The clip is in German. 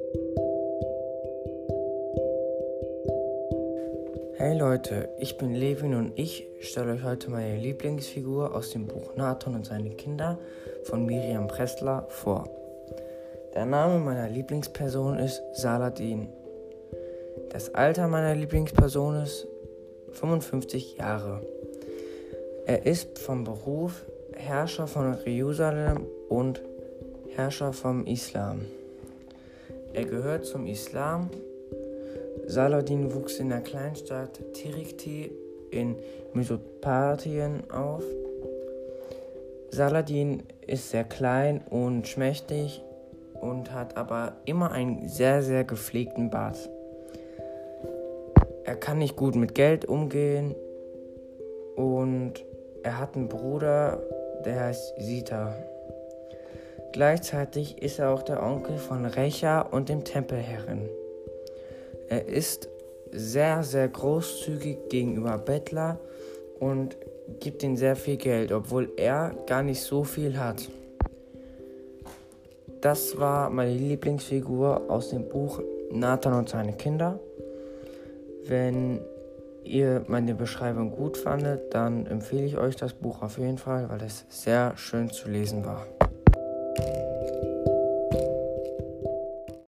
Hey Leute, ich bin Levin und ich stelle euch heute meine Lieblingsfigur aus dem Buch Nathan und seine Kinder von Miriam Pressler vor. Der Name meiner Lieblingsperson ist Saladin. Das Alter meiner Lieblingsperson ist 55 Jahre. Er ist vom Beruf Herrscher von Jerusalem und Herrscher vom Islam. Er gehört zum Islam. Saladin wuchs in der Kleinstadt Tirikti in Mesopotamien auf. Saladin ist sehr klein und schmächtig und hat aber immer einen sehr, sehr gepflegten Bart. Er kann nicht gut mit Geld umgehen und er hat einen Bruder, der heißt Sita. Gleichzeitig ist er auch der Onkel von Recha und dem Tempelherren. Er ist sehr, sehr großzügig gegenüber Bettler und gibt ihnen sehr viel Geld, obwohl er gar nicht so viel hat. Das war meine Lieblingsfigur aus dem Buch Nathan und seine Kinder. Wenn ihr meine Beschreibung gut fandet, dann empfehle ich euch das Buch auf jeden Fall, weil es sehr schön zu lesen war.